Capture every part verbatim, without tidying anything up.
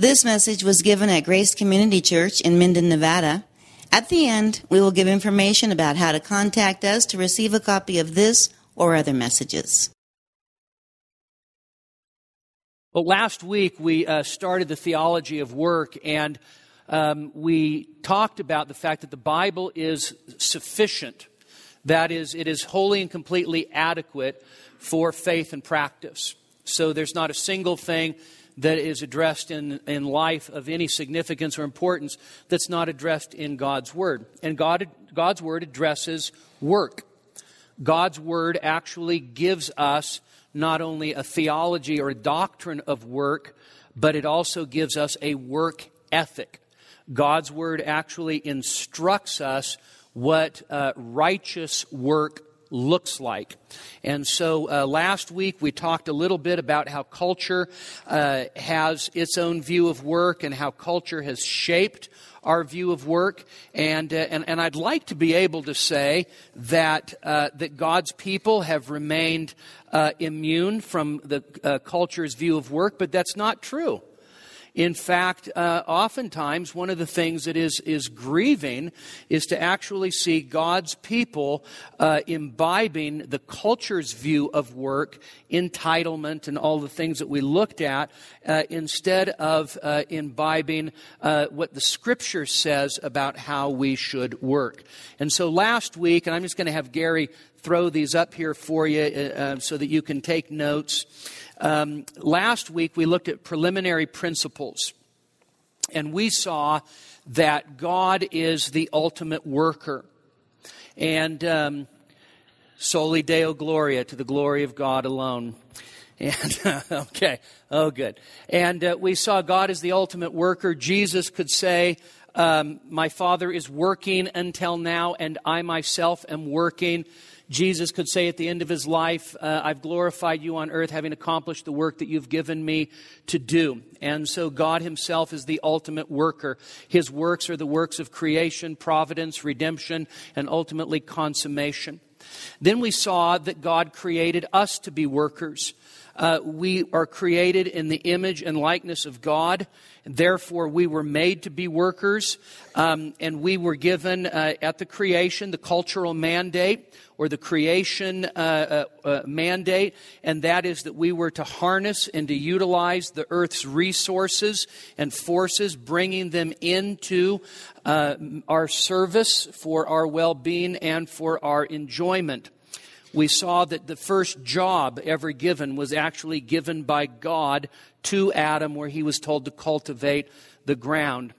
This message was given at Grace Community Church in Minden, Nevada. At the end, we will give information about how to contact us to receive a copy of this or other messages. Well, last week we uh, started the theology of work, and um, we talked about the fact that the Bible is sufficient. That is, it is wholly and completely adequate for faith and practice. So there's not a single thing that is addressed in, in life of any significance or importance that's not addressed in God's Word. And God, God's Word addresses work. God's Word actually gives us not only a theology or a doctrine of work, but it also gives us a work ethic. God's Word actually instructs us what uh, righteous work looks like. And so uh, last week we talked a little bit about how culture uh, has its own view of work and how culture has shaped our view of work. And uh, and, and I'd like to be able to say that uh, that God's people have remained uh, immune from the uh, culture's view of work, but that's not true. In fact, uh, oftentimes one of the things that is, is grieving is to actually see God's people uh, imbibing the culture's view of work, entitlement, and all the things that we looked at, uh, instead of uh, imbibing uh, what the Scripture says about how we should work. And so last week, and I'm just going to have Gary throw these up here for you uh, so that you can take notes. Um, last week, we looked at preliminary principles, and we saw that God is the ultimate worker. And um, soli Deo Gloria, to the glory of God alone. And okay, oh good. And uh, we saw God is the ultimate worker. Jesus could say, um, my Father is working until now, and I myself am working. Jesus could say at the end of his life, uh, I've glorified you on earth, having accomplished the work that you've given me to do. And so God himself is the ultimate worker. His works are the works of creation, providence, redemption, and ultimately consummation. Then we saw that God created us to be workers. Uh, we are created in the image and likeness of God. And therefore, we were made to be workers. Um, and we were given uh, at the creation the cultural mandate or the creation uh, uh, uh, mandate. And that is that we were to harness and to utilize the earth's resources and forces, bringing them into uh, our service for our well-being and for our enjoyment. We saw that the first job ever given was actually given by God to Adam, where he was told to cultivate the ground.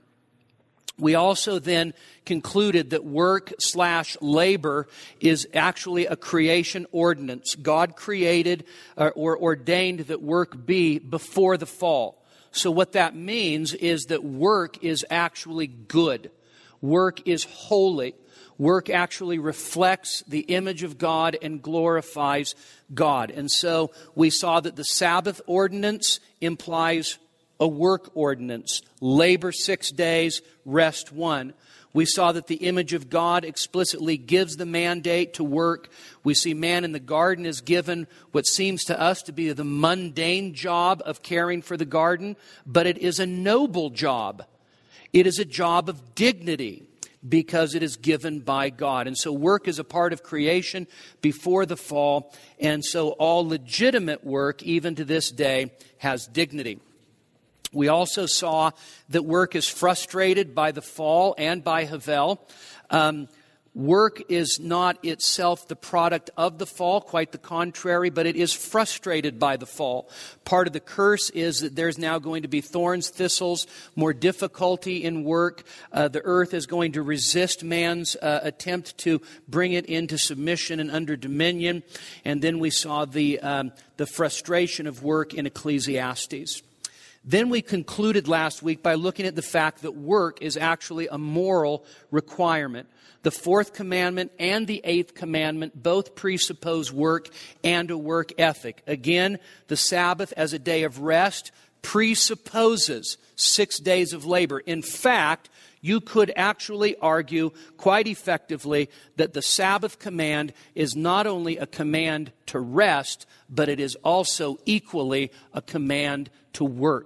We also then concluded that work slash labor is actually a creation ordinance. God created uh, or ordained that work be before the fall. So what that means is that work is actually good. Work is holy. Work actually reflects the image of God and glorifies God. And so we saw that the Sabbath ordinance implies a work ordinance. Labor six days, rest one. We saw that the image of God explicitly gives the mandate to work. We see man in the garden is given what seems to us to be the mundane job of caring for the garden, but it is a noble job. It is a job of dignity, because it is given by God. And so work is a part of creation before the fall. And so all legitimate work, even to this day, has dignity. We also saw that work is frustrated by the fall and by Havel. Um, Work is not itself the product of the fall, quite the contrary, but it is frustrated by the fall. Part of the curse is that there's now going to be thorns, thistles, more difficulty in work. Uh, the earth is going to resist man's uh, attempt to bring it into submission and under dominion. And then we saw the um, the frustration of work in Ecclesiastes. Then we concluded last week by looking at the fact that work is actually a moral requirement. The fourth commandment and the eighth commandment both presuppose work and a work ethic. Again, the Sabbath as a day of rest presupposes six days of labor. In fact, you could actually argue quite effectively that the Sabbath command is not only a command to rest, but it is also equally a command to work.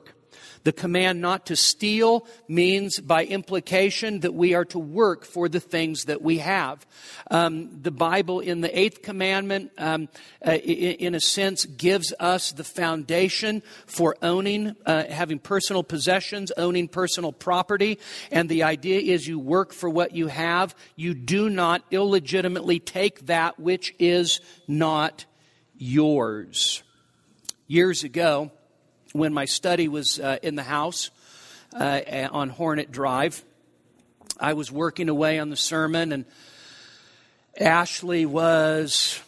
The command not to steal means by implication that we are to work for the things that we have. Um, the Bible in the eighth commandment, um, uh, in, in a sense, gives us the foundation for owning, uh, having personal possessions, owning personal property. And the idea is you work for what you have. You do not illegitimately take that which is not yours. Years ago, when my study was uh, in the house uh, on Hornet Drive, I was working away on the sermon, and Ashley was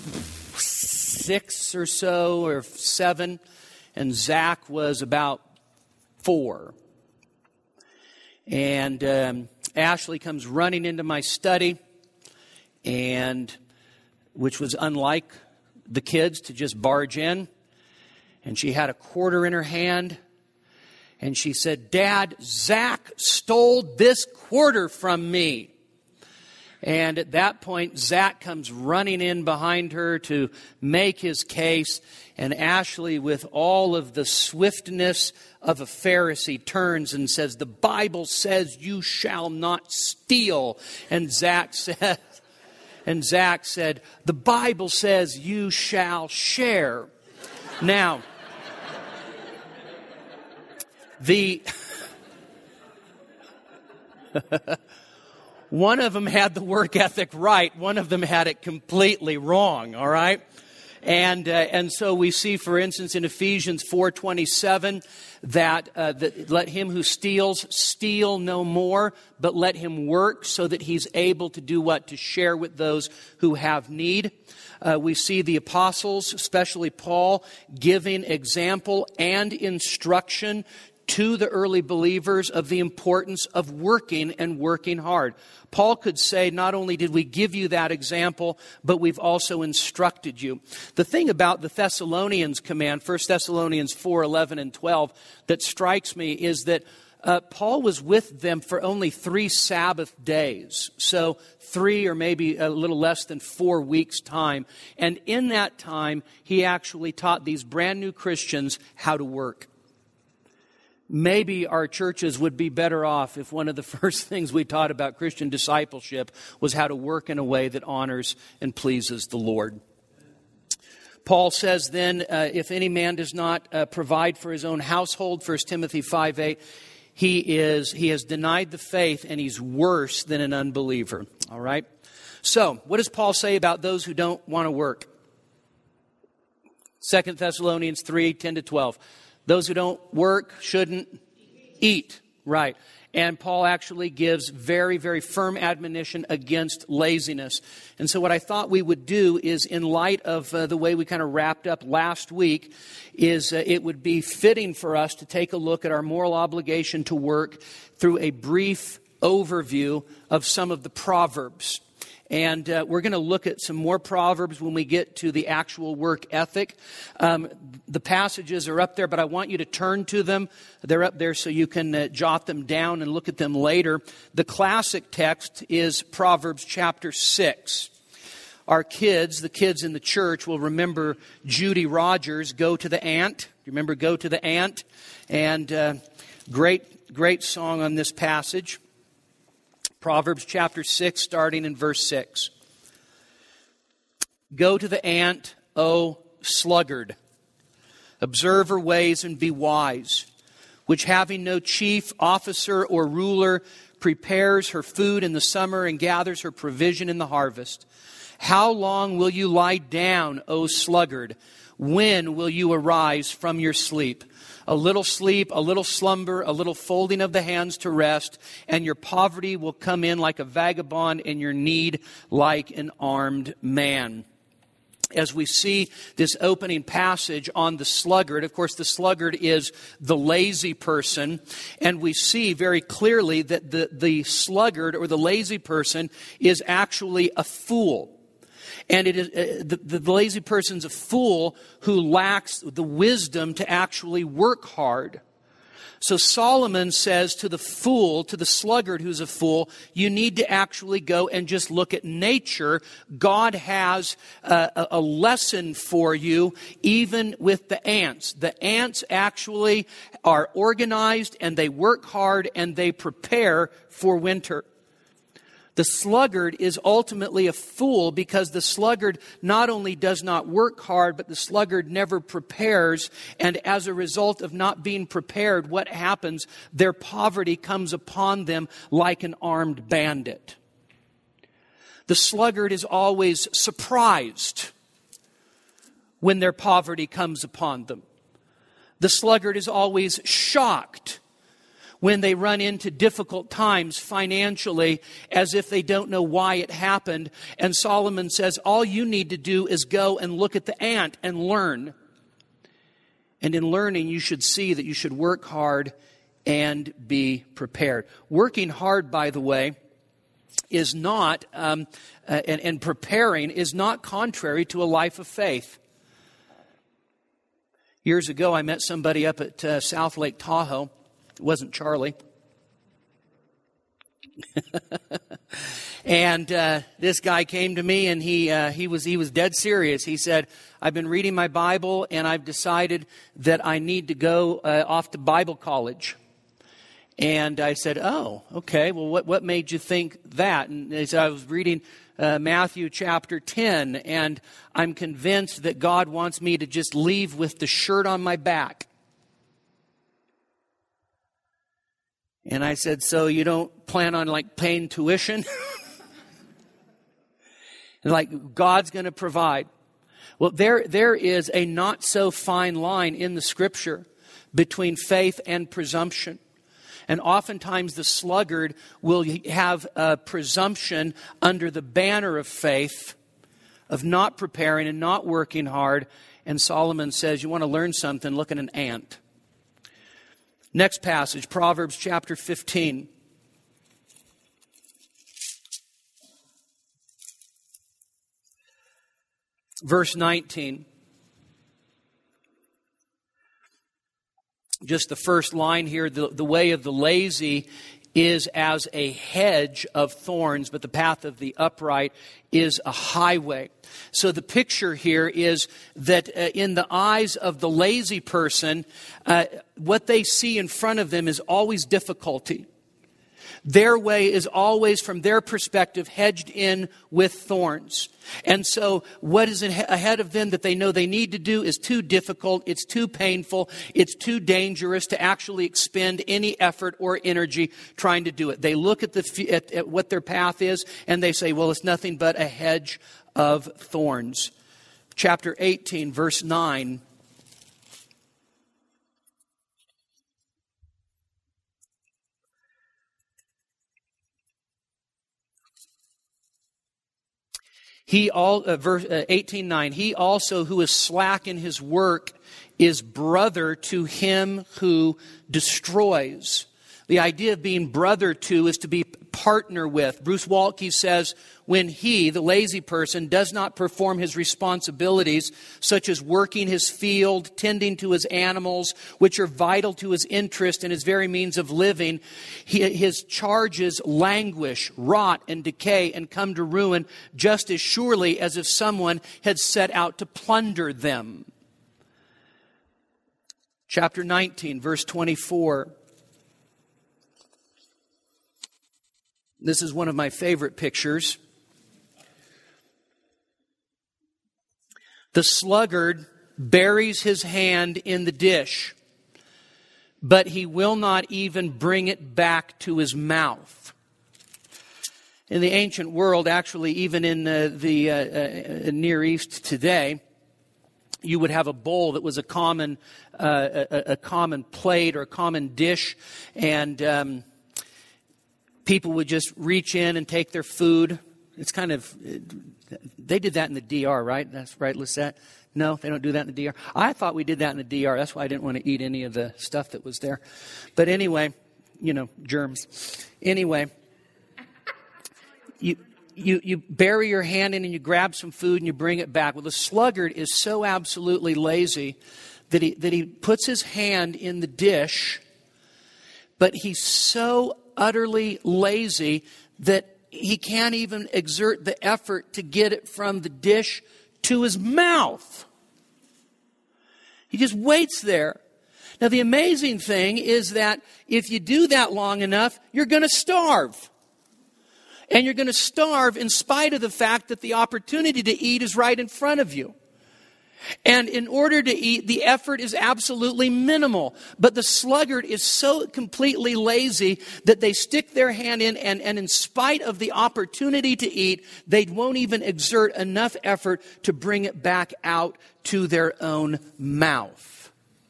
six or so, or seven, and Zach was about four. And um, Ashley comes running into my study, and which was unlike the kids to just barge in. And she had a quarter in her hand, and she said, "Dad, Zach stole this quarter from me." And at that point, Zach comes running in behind her to make his case, and Ashley, with all of the swiftness of a Pharisee, turns and says, "The Bible says you shall not steal." And Zach said, and Zach said, "The Bible says you shall share." Now, The one of them had the work ethic right. One of them had it completely wrong, all right? And uh, and so we see, for instance, in Ephesians four twenty-seven, that, uh, that let him who steals steal no more, but let him work so that he's able to do what? To share with those who have need. Uh, we see the apostles, especially Paul, giving example and instruction to the early believers of the importance of working and working hard. Paul could say, not only did we give you that example, but we've also instructed you. The thing about the Thessalonians command, First Thessalonians four, eleven, and twelve, that strikes me is that uh, Paul was with them for only three Sabbath days. So three or maybe a little less than four weeks' time. And in that time, he actually taught these brand new Christians how to work. Maybe our churches would be better off if one of the first things we taught about Christian discipleship was how to work in a way that honors and pleases the Lord. Paul says then, uh, if any man does not uh, provide for his own household, First Timothy five eight, he is he has denied the faith and he's worse than an unbeliever. All right? So, what does Paul say about those who don't want to work? Second Thessalonians three, ten to twelve. Those who don't work shouldn't eat. Right. And Paul actually gives very, very firm admonition against laziness. And so what I thought we would do is, in light of uh, the way we kind of wrapped up last week, is uh, it would be fitting for us to take a look at our moral obligation to work through a brief overview of some of the Proverbs. And uh, we're going to look at some more Proverbs when we get to the actual work ethic. Um, the passages are up there, but I want you to turn to them. They're up there so you can uh, jot them down and look at them later. The classic text is Proverbs chapter six. Our kids, the kids in the church, will remember Judy Rogers, Go to the Ant. You remember Go to the Ant? And uh, great, great song on this passage. Proverbs chapter six, starting in verse six. Go to the ant, O sluggard. Observe her ways and be wise, which having no chief, officer, or ruler, prepares her food in the summer and gathers her provision in the harvest. How long will you lie down, O sluggard? When will you arise from your sleep? A little sleep, a little slumber, a little folding of the hands to rest, and your poverty will come in like a vagabond and your need like an armed man. As we see this opening passage on the sluggard, of course the sluggard is the lazy person, and we see very clearly that the, the sluggard or the lazy person is actually a fool. And it is uh, the, the lazy person's a fool who lacks the wisdom to actually work hard. So Solomon says to the fool, to the sluggard who's a fool, you need to actually go and just look at nature. God has a, a lesson for you, even with the ants. The ants actually are organized and they work hard and they prepare for winter. The sluggard is ultimately a fool because the sluggard not only does not work hard, but the sluggard never prepares. And as a result of not being prepared, what happens? Their poverty comes upon them like an armed bandit. The sluggard is always surprised when their poverty comes upon them. The sluggard is always shocked when they run into difficult times financially, as if they don't know why it happened. And Solomon says, all you need to do is go and look at the ant and learn. And in learning, you should see that you should work hard and be prepared. Working hard, by the way, is not, um, uh, and, and preparing is not contrary to a life of faith. Years ago, I met somebody up at uh, South Lake Tahoe. It wasn't Charlie. And uh, this guy came to me, and he uh, he was he was dead serious. He said, I've been reading my Bible, and I've decided that I need to go uh, off to Bible college. And I said, oh, okay. Well, what, what made you think that? And he said, I was reading uh, Matthew chapter ten, and I'm convinced that God wants me to just leave with the shirt on my back. And I said, so you don't plan on like paying tuition? And like God's going to provide. Well, there there is a not so fine line in the Scripture between faith and presumption. And oftentimes the sluggard will have a presumption under the banner of faith, of not preparing and not working hard. And Solomon says, you want to learn something, look at an ant. Next passage, Proverbs chapter fifteen. Verse nineteen. Just the first line here, the, the way of the lazy is as a hedge of thorns, but the path of the upright is a highway. So the picture here is that uh, in the eyes of the lazy person, uh, what they see in front of them is always difficulty. Their way is always, from their perspective, hedged in with thorns. And so what is ahead of them that they know they need to do is too difficult, it's too painful, it's too dangerous to actually expend any effort or energy trying to do it. They look at, the, at, at what their path is and they say, well, it's nothing but a hedge of thorns. Chapter eighteen, verse nine. He all uh, verse uh, eighteen nine. He also who is slack in his work is brother to him who destroys. The idea of being brother to is to be partner with. Bruce Waltke says, when he, the lazy person, does not perform his responsibilities, such as working his field, tending to his animals, which are vital to his interest and his very means of living, he, his charges languish, rot, and decay, and come to ruin just as surely as if someone had set out to plunder them. Chapter nineteen, verse twenty-four. This is one of my favorite pictures. The sluggard buries his hand in the dish, but he will not even bring it back to his mouth. In the ancient world, actually even in uh, the uh, uh, Near East today, you would have a bowl that was a common, uh, a, a common plate or a common dish, and um, people would just reach in and take their food. It's kind of, they did that in the D R, right? That's right, Lisette? No, they don't do that in the D R. I thought we did that in the D R. That's why I didn't want to eat any of the stuff that was there. But anyway, you know, germs. Anyway, you you you bury your hand in and you grab some food and you bring it back. Well, the sluggard is so absolutely lazy that he that he puts his hand in the dish, but he's so utterly lazy that he can't even exert the effort to get it from the dish to his mouth. He just waits there. Now, the amazing thing is that if you do that long enough, you're going to starve. And you're going to starve in spite of the fact that the opportunity to eat is right in front of you. And in order to eat, the effort is absolutely minimal. But the sluggard is so completely lazy that they stick their hand in, and, and in spite of the opportunity to eat, they won't even exert enough effort to bring it back out to their own mouth.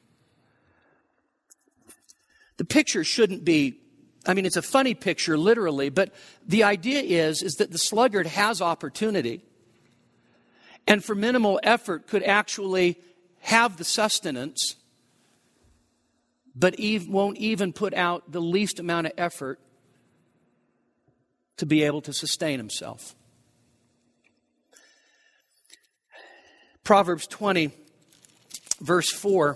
The picture shouldn't be, I mean, it's a funny picture literally, but the idea is, is that the sluggard has opportunity, and for minimal effort could actually have the sustenance, but Eve won't even put out the least amount of effort to be able to sustain himself. Proverbs twenty, verse four.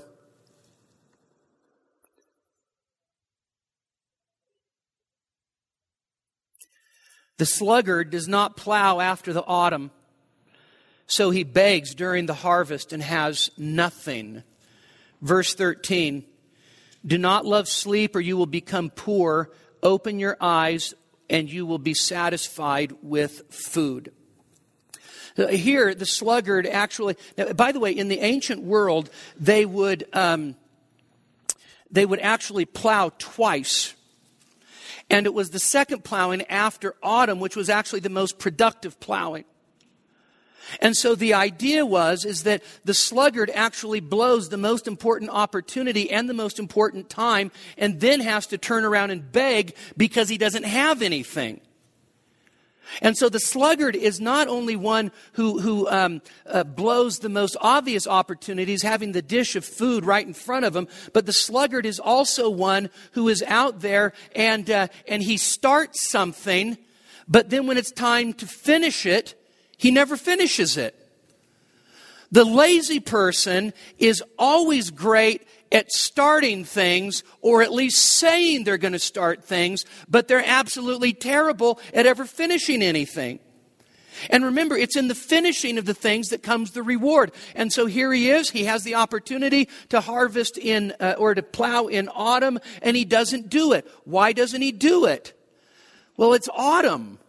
The sluggard does not plow after the autumn, so he begs during the harvest and has nothing. Verse thirteen, do not love sleep or you will become poor. Open your eyes and you will be satisfied with food. Here, the sluggard actually, now, by the way, in the ancient world, they would, um, they would actually plow twice. And it was the second plowing after autumn, which was actually the most productive plowing. And so the idea was, is that the sluggard actually blows the most important opportunity and the most important time, and then has to turn around and beg because he doesn't have anything. And so the sluggard is not only one who, who um, uh, blows the most obvious opportunities, having the dish of food right in front of him, but the sluggard is also one who is out there and uh, and he starts something, but then when it's time to finish it, he never finishes it. The lazy person is always great at starting things, or at least saying they're going to start things, but they're absolutely terrible at ever finishing anything. And remember, it's in the finishing of the things that comes the reward. And so here he is. He has the opportunity to harvest in, uh, or to plow in autumn, and he doesn't do it. Why doesn't he do it? Well, it's autumn.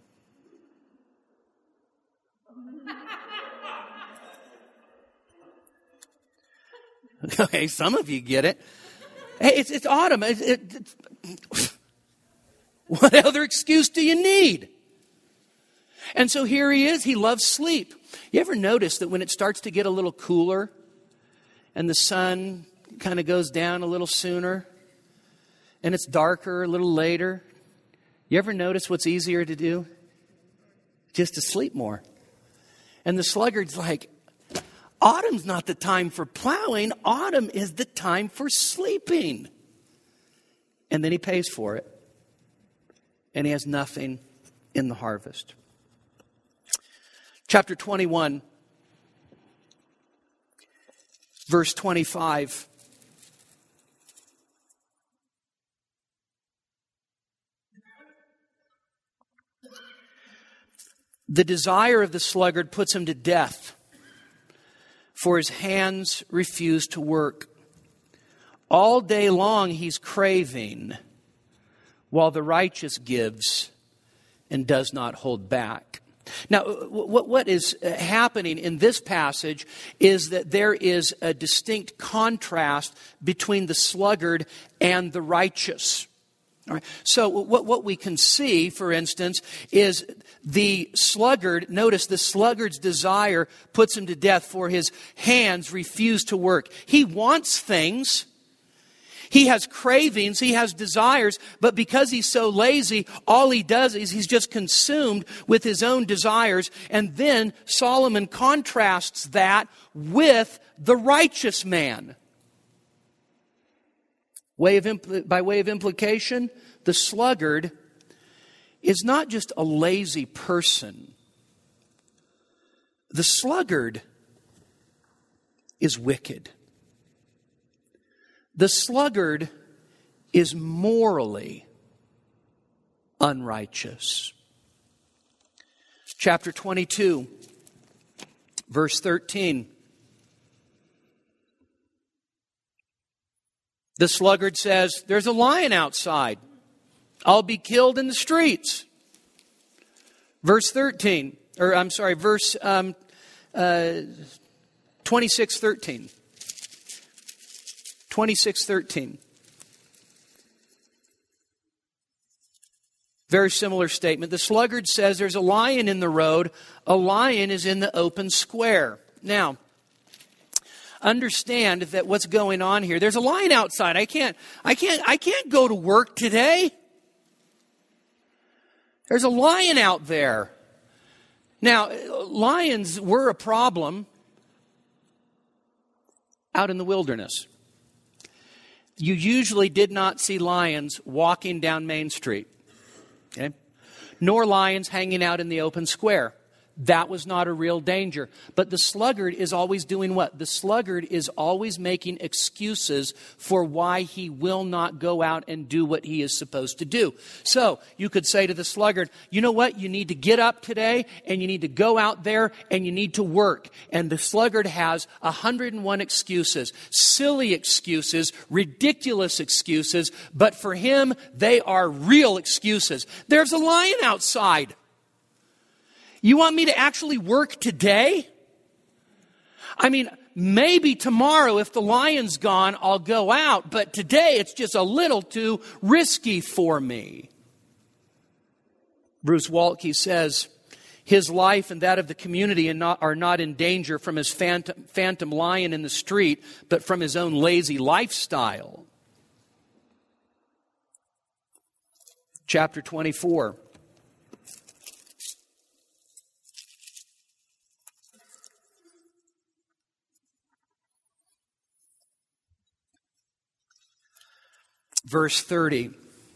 Okay, some of you get it. Hey, it's, it's autumn. It, it, it's, what other excuse do you need? And so here he is. He loves sleep. You ever notice that when it starts to get a little cooler and the sun kind of goes down a little sooner and it's darker a little later, you ever notice what's easier to do? Just to sleep more. And the sluggard's like, autumn's not the time for plowing. Autumn is the time for sleeping. And then he pays for it. And he has nothing in the harvest. Chapter twenty-one, verse twenty-five. The desire of the sluggard puts him to death, for his hands refuse to work. All day long he's craving, while the righteous gives and does not hold back. Now, what is happening in this passage is that there is a distinct contrast between the sluggard and the righteous. All right. So what, what we can see, for instance, is the sluggard, notice the sluggard's desire puts him to death, for his hands refuse to work. He wants things. He has cravings, he has desires, but because he's so lazy, all he does is he's just consumed with his own desires. And then Solomon contrasts that with the righteous man. Way of impl- by way of implication, the sluggard is not just a lazy person. The sluggard is wicked. The sluggard is morally unrighteous. Chapter twenty-two, verse thirteen. The sluggard says, there's a lion outside. I'll be killed in the streets. Verse thirteen, or I'm sorry, verse um, uh, twenty-six thirteen. twenty-six thirteen. Very similar statement. The sluggard says there's a lion in the road. A lion is in the open square. Now, understand that what's going on here. There's a lion outside. I can't, I can't, I can't go to work today. There's a lion out there. Now, lions were a problem out in the wilderness. You usually did not see lions walking down Main Street. Okay? Nor lions hanging out in the open square. That was not a real danger. But the sluggard is always doing what? The sluggard is always making excuses for why he will not go out and do what he is supposed to do. So you could say to the sluggard, you know what? You need to get up today and you need to go out there and you need to work. And the sluggard has one hundred one excuses, silly excuses, ridiculous excuses. But for him, they are real excuses. There's a lion outside. You want me to actually work today? I mean, maybe tomorrow if the lion's gone, I'll go out. But today it's just a little too risky for me. Bruce Waltke says, his life and that of the community are not in danger from his phantom, phantom lion in the street, but from his own lazy lifestyle. Chapter twenty-four. Verse thirty.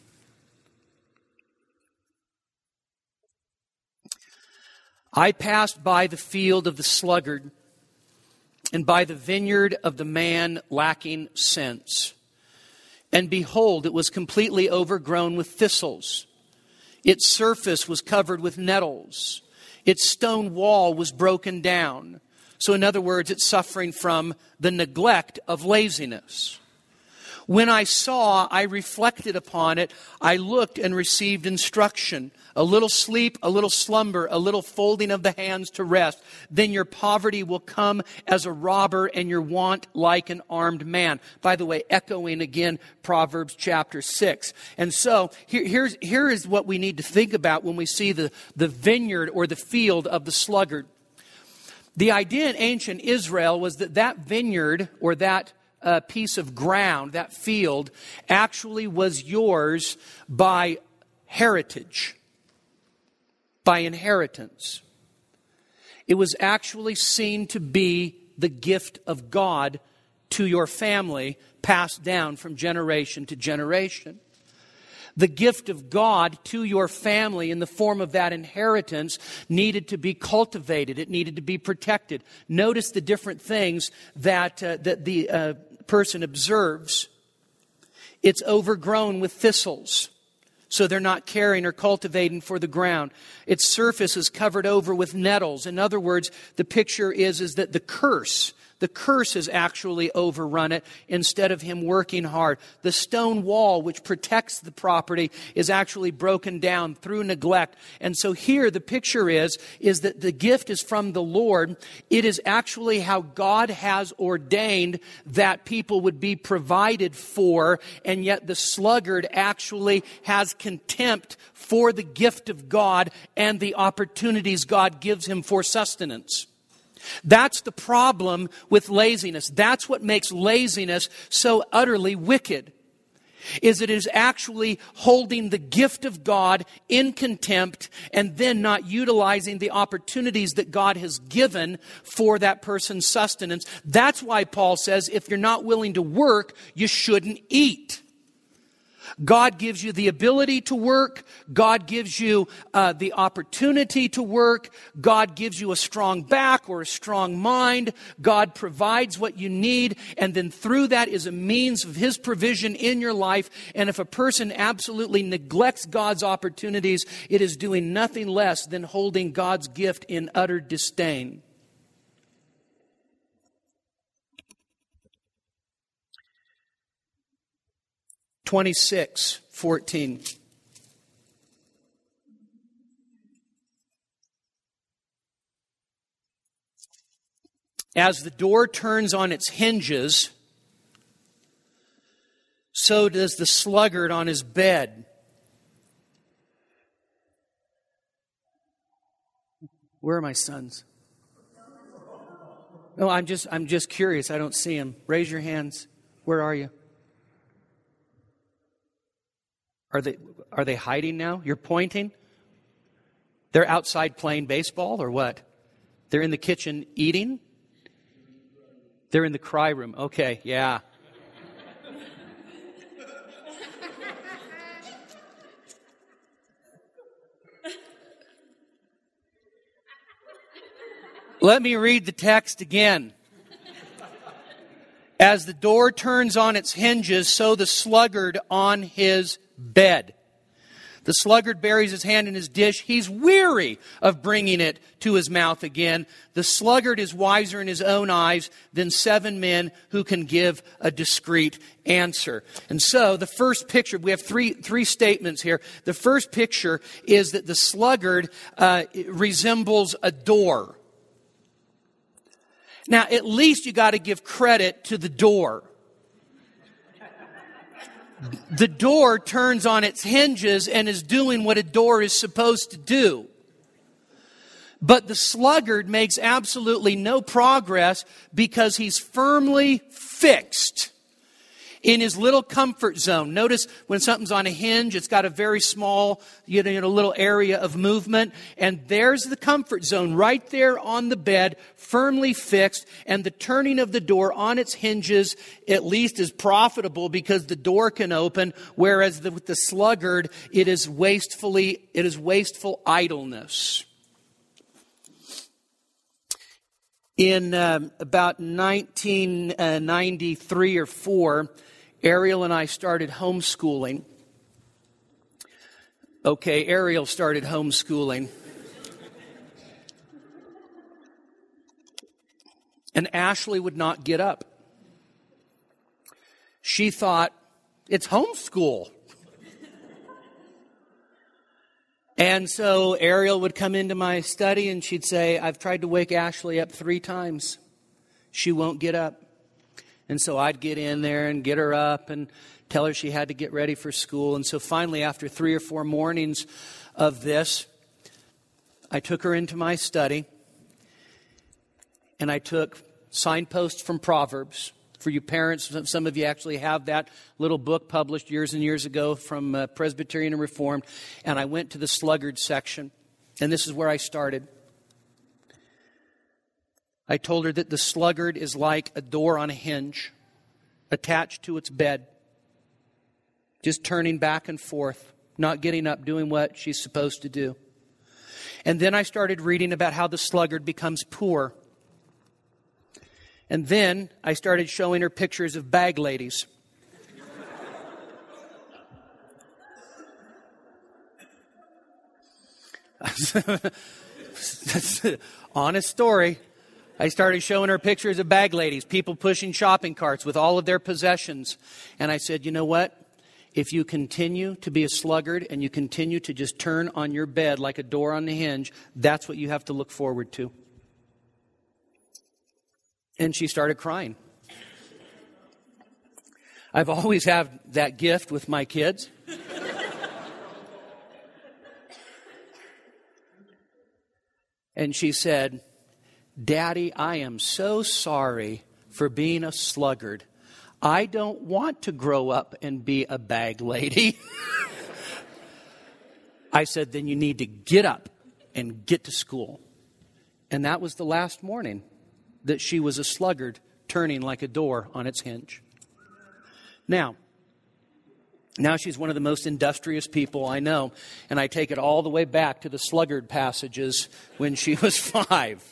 I passed by the field of the sluggard and by the vineyard of the man lacking sense. And behold, it was completely overgrown with thistles. Its surface was covered with nettles. Its stone wall was broken down. So in other words, it's suffering from the neglect of laziness. When I saw, I reflected upon it. I looked and received instruction. A little sleep, a little slumber, a little folding of the hands to rest. Then your poverty will come as a robber and your want like an armed man. By the way, echoing again Proverbs chapter six. And so here, here's, here is what we need to think about when we see the, the vineyard or the field of the sluggard. The idea in ancient Israel was that that vineyard or that a piece of ground, that field, actually was yours by heritage, by inheritance. It was actually seen to be the gift of God to your family, passed down from generation to generation. The gift of God to your family in the form of that inheritance needed to be cultivated. It needed to be protected. Notice the different things that, uh, that the uh, person observes. It's overgrown with thistles, so they're not caring or cultivating for the ground. Its surface is covered over with nettles. In other words, the picture is, is that the curse The curse has actually overrun it instead of him working hard. The stone wall which protects the property is actually broken down through neglect. And so here the picture is, is that the gift is from the Lord. It is actually how God has ordained that people would be provided for. And yet the sluggard actually has contempt for the gift of God and the opportunities God gives him for sustenance. That's the problem with laziness. That's what makes laziness so utterly wicked. Is it is actually holding the gift of God in contempt and then not utilizing the opportunities that God has given for that person's sustenance. That's why Paul says if you're not willing to work, you shouldn't eat. God gives you the ability to work. God gives you uh, the opportunity to work. God gives you a strong back or a strong mind. God provides what you need. And then through that is a means of His provision in your life. And if a person absolutely neglects God's opportunities, it is doing nothing less than holding God's gift in utter disdain. twenty-six fourteen. As the door turns on its hinges, so does the sluggard on his bed. Where are my sons? No, I'm just I'm just curious. I don't see them. Raise your hands. Where are you? Are they are they hiding now? You're pointing? They're outside playing baseball or what? They're in the kitchen eating? They're in the cry room. Okay, yeah. Let me read the text again. As the door turns on its hinges, so the sluggard on his bed. The sluggard buries his hand in his dish. He's weary of bringing it to his mouth again. The sluggard is wiser in his own eyes than seven men who can give a discreet answer. And so the first picture, we have three three statements here. The first picture is that the sluggard uh, resembles a door. Now, at least you got to give credit to the door. The door turns on its hinges and is doing what a door is supposed to do. But the sluggard makes absolutely no progress because he's firmly fixed in his little comfort zone. Notice when something's on a hinge, it's got a very small, you know, little area of movement. And there's the comfort zone right there on the bed, firmly fixed. And the turning of the door on its hinges at least is profitable because the door can open. Whereas the, with the sluggard, it is wastefully, it is wasteful idleness. In um, about nineteen ninety-three or four, Ariel and I started homeschooling. Okay, Ariel started homeschooling. And Ashley would not get up. She thought, it's homeschool. And so Ariel would come into my study and she'd say, I've tried to wake Ashley up three times. She won't get up. And so I'd get in there and get her up and tell her she had to get ready for school. And so finally, after three or four mornings of this, I took her into my study and I took signposts from Proverbs. For you parents, some of you actually have that little book published years and years ago from uh, Presbyterian and Reformed. And I went to the sluggard section. And this is where I started. I told her that the sluggard is like a door on a hinge, attached to its bed, just turning back and forth, not getting up, doing what she's supposed to do. And then I started reading about how the sluggard becomes poor. And then I started showing her pictures of bag ladies. That's an honest story. I started showing her pictures of bag ladies, people pushing shopping carts with all of their possessions. And I said, you know what? If you continue to be a sluggard and you continue to just turn on your bed like a door on the hinge, that's what you have to look forward to. And she started crying. I've always had that gift with my kids. And she said, Daddy, I am so sorry for being a sluggard. I don't want to grow up and be a bag lady. I said, then you need to get up and get to school. And that was the last morning that she was a sluggard turning like a door on its hinge. Now, Now she's one of the most industrious people I know. And I take it all the way back to the sluggard passages when she was five.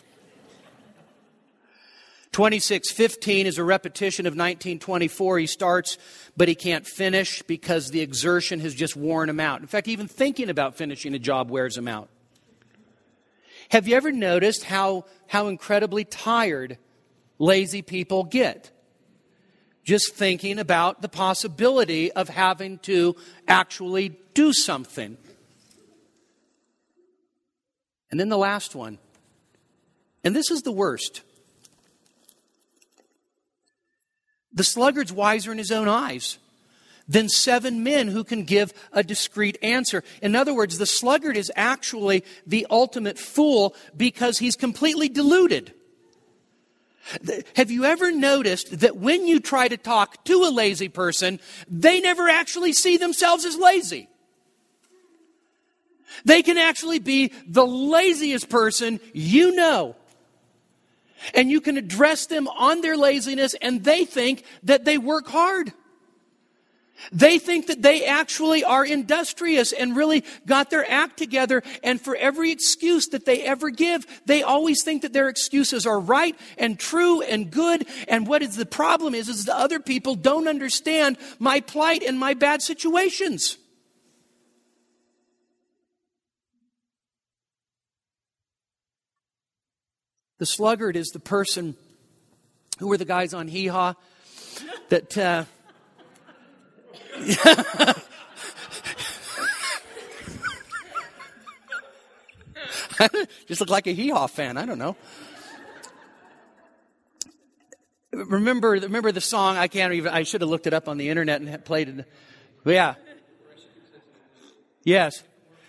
twenty-six fifteen is a repetition of nineteen twenty-four. He starts, but he can't finish because the exertion has just worn him out. In fact, even thinking about finishing a job wears him out. Have you ever noticed how, how incredibly tired lazy people get? Just thinking about the possibility of having to actually do something. And then the last one. And this is the worst. The sluggard's wiser in his own eyes than seven men who can give a discreet answer. In other words, the sluggard is actually the ultimate fool because he's completely deluded. Have you ever noticed that when you try to talk to a lazy person, they never actually see themselves as lazy? They can actually be the laziest person you know. And you can address them on their laziness, and they think that they work hard. They think that they actually are industrious and really got their act together. And for every excuse that they ever give, they always think that their excuses are right and true and good. And what is the problem is, is the other people don't understand my plight and my bad situations. The sluggard is the person, who were the guys on Hee Haw that... Uh, just look like a Hee Haw fan. I don't know. Remember, remember the song? I can't even. I should have looked it up on the internet and played it. But yeah. Yes.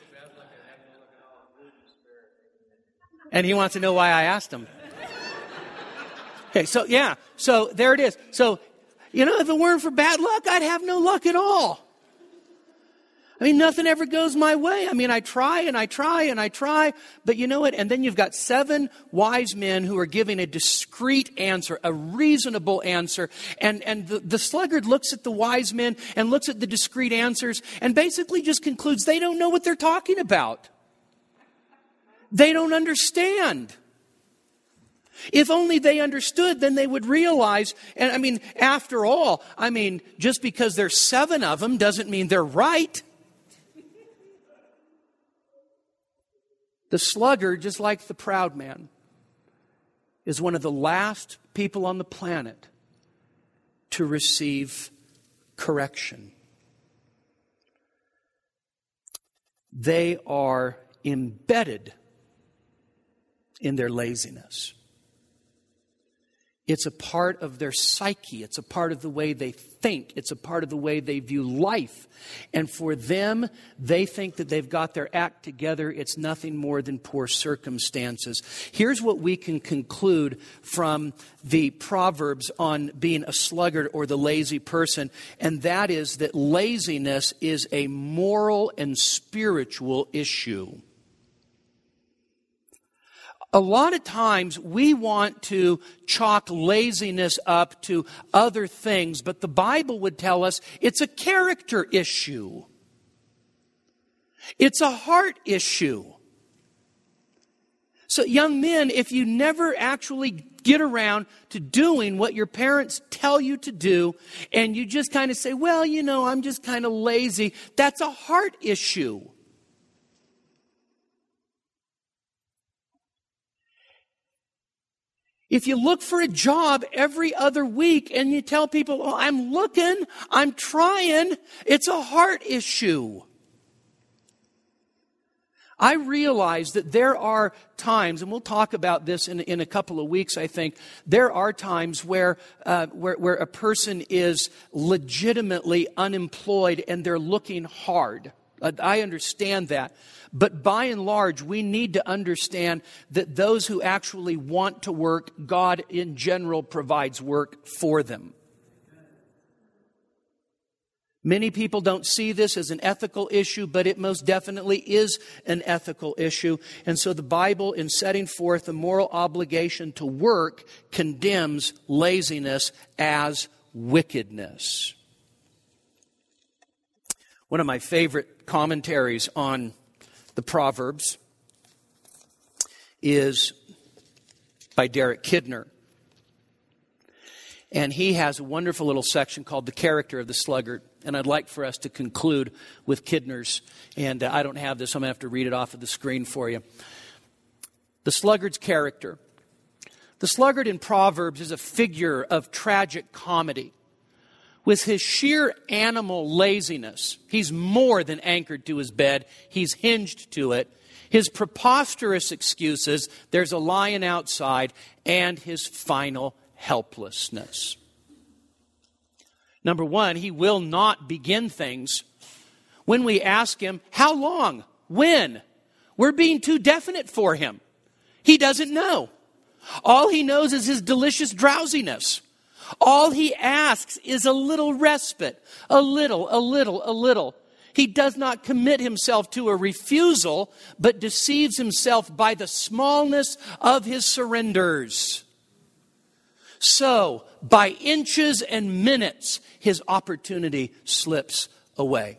And he wants to know why I asked him. Okay, so yeah, so there it is. So. You know, if it weren't for bad luck, I'd have no luck at all. I mean, nothing ever goes my way. I mean, I try and I try and I try. But you know what? And then you've got seven wise men who are giving a discreet answer, a reasonable answer. And, and the, the sluggard looks at the wise men and looks at the discreet answers and basically just concludes they don't know what they're talking about. They don't understand. If only they understood, then they would realize, and I mean, after all, I mean, just because there's seven of them doesn't mean they're right. The sluggard, just like the proud man, is one of the last people on the planet to receive correction. They are embedded in their laziness. It's a part of their psyche. It's a part of the way they think. It's a part of the way they view life. And for them, they think that they've got their act together. It's nothing more than poor circumstances. Here's what we can conclude from the Proverbs on being a sluggard or the lazy person. And that is that laziness is a moral and spiritual issue. A lot of times we want to chalk laziness up to other things, but the Bible would tell us it's a character issue. It's a heart issue. So young men, if you never actually get around to doing what your parents tell you to do, and you just kind of say, well, you know, I'm just kind of lazy, that's a heart issue. If you look for a job every other week and you tell people, oh, I'm looking, I'm trying, it's a heart issue. I realize that there are times, and we'll talk about this in, in a couple of weeks, I think, there are times where, uh, where, where a person is legitimately unemployed and they're looking hard. I understand that. But by and large, we need to understand that those who actually want to work, God in general provides work for them. Many people don't see this as an ethical issue, but it most definitely is an ethical issue. And so the Bible, in setting forth a moral obligation to work, condemns laziness as wickedness. One of my favorite commentaries on the Proverbs is by Derek Kidner. And he has a wonderful little section called The Character of the Sluggard. And I'd like for us to conclude with Kidner's. And uh, I don't have this, so I'm going to have to read it off of the screen for you. The sluggard's character. The sluggard in Proverbs is a figure of tragic comedy. With his sheer animal laziness, he's more than anchored to his bed. He's hinged to it. His preposterous excuses, there's a lion outside, and his final helplessness. Number one, he will not begin things. When we ask him, how long? When? We're being too definite for him. He doesn't know. All he knows is his delicious drowsiness. All he asks is a little respite. A little, a little, a little. He does not commit himself to a refusal, but deceives himself by the smallness of his surrenders. So, by inches and minutes, his opportunity slips away.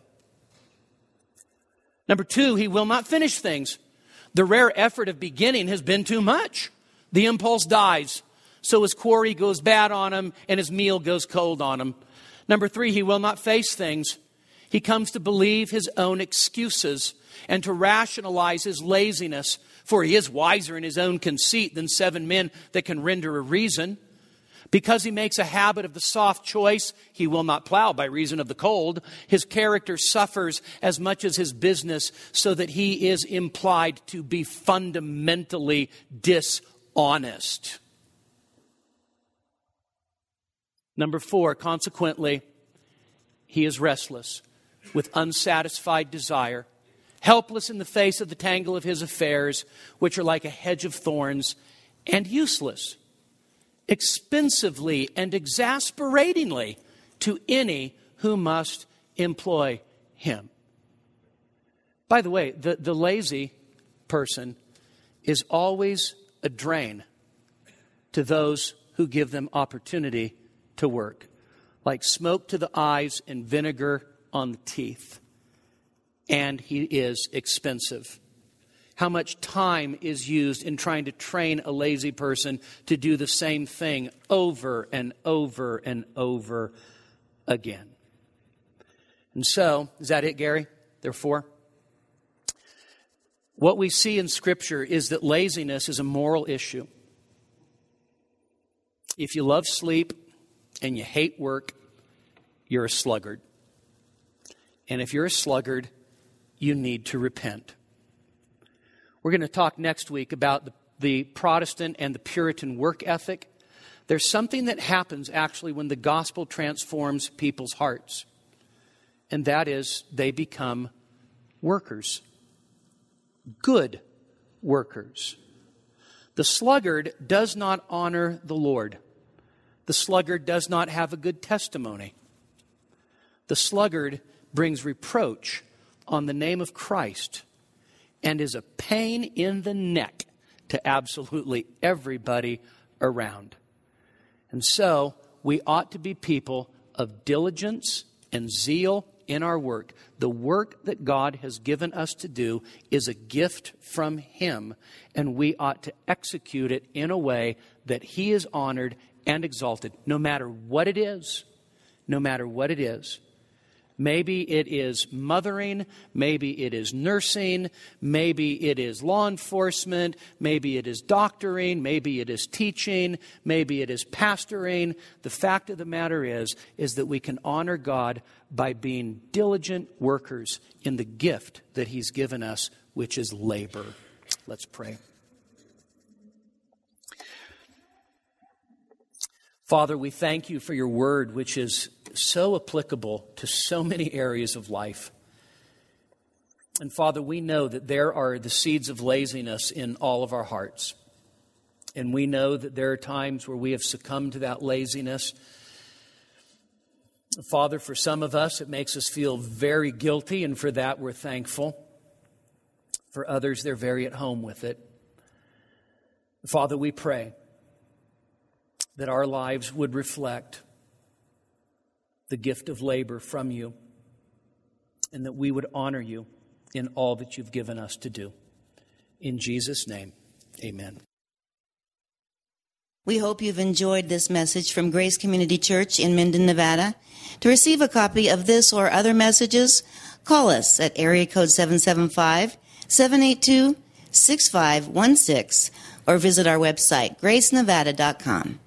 Number two, he will not finish things. The rare effort of beginning has been too much. The impulse dies. So his quarry goes bad on him and his meal goes cold on him. Number three, he will not face things. He comes to believe his own excuses and to rationalize his laziness, for he is wiser in his own conceit than seven men that can render a reason. Because he makes a habit of the soft choice, he will not plow by reason of the cold. His character suffers as much as his business, so that he is implied to be fundamentally dishonest. Number four, consequently, he is restless with unsatisfied desire, helpless in the face of the tangle of his affairs, which are like a hedge of thorns, and useless, expensively and exasperatingly to any who must employ him. By the way, the, the lazy person is always a drain to those who give them opportunity to work, like smoke to the eyes and vinegar on the teeth. And he is expensive. How much time is used in trying to train a lazy person to do the same thing over and over and over again? And so, is that it, Gary? Therefore, what we see in Scripture is that laziness is a moral issue. If you love sleep and you hate work, you're a sluggard. And if you're a sluggard, you need to repent. We're going to talk next week about the, the Protestant and the Puritan work ethic. There's something that happens actually when the gospel transforms people's hearts. And that is they become workers. Good workers. The sluggard does not honor the Lord. The sluggard does not have a good testimony. The sluggard brings reproach on the name of Christ and is a pain in the neck to absolutely everybody around. And so we ought to be people of diligence and zeal in our work. The work that God has given us to do is a gift from Him, and we ought to execute it in a way that He is honored and exalted, no matter what it is, no matter what it is. Maybe it is mothering, maybe it is nursing, maybe it is law enforcement, maybe it is doctoring, maybe it is teaching, maybe it is pastoring. The fact of the matter is, is that we can honor God by being diligent workers in the gift that He's given us, which is labor. Let's pray. Father, we thank You for Your word, which is so applicable to so many areas of life. And Father, we know that there are the seeds of laziness in all of our hearts. And we know that there are times where we have succumbed to that laziness. Father, for some of us, it makes us feel very guilty, and for that we're thankful. For others, they're very at home with it. Father, we pray that our lives would reflect the gift of labor from You, and that we would honor you in all that you've given us to do. In Jesus' name, amen. We hope you've enjoyed this message from Grace Community Church in Minden, Nevada. To receive a copy of this or other messages, call us at area code seven seven five, seven eight two, six five one six or visit our website, grace nevada dot com.